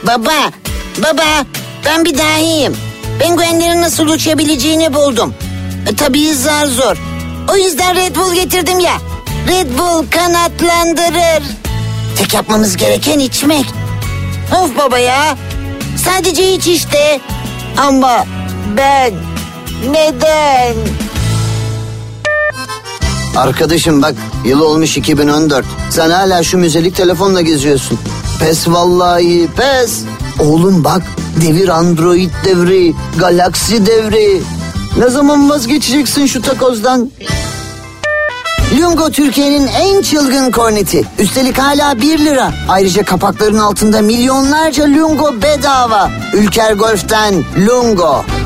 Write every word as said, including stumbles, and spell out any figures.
Baba, baba ben bir dahiyim. Penguenlerin nasıl uçabileceğini buldum. E, tabii zar zor. O yüzden Red Bull getirdim ya. Red Bull kanatlandırır. Tek yapmamız gereken içmek. Of baba ya. Sadece iç işte. Ama ben neden? Arkadaşım bak, yıl olmuş iki bin on dört. Sen hala şu müzelik telefonla geziyorsun. Pes vallahi pes. Oğlum bak, devir Android devri, Galaxy devri. Ne zaman vazgeçeceksin şu takozdan? Lungo Türkiye'nin en çılgın korneti. Üstelik hala bir lira. Ayrıca kapakların altında milyonlarca Lungo bedava. Ülker Golf'ten Lungo.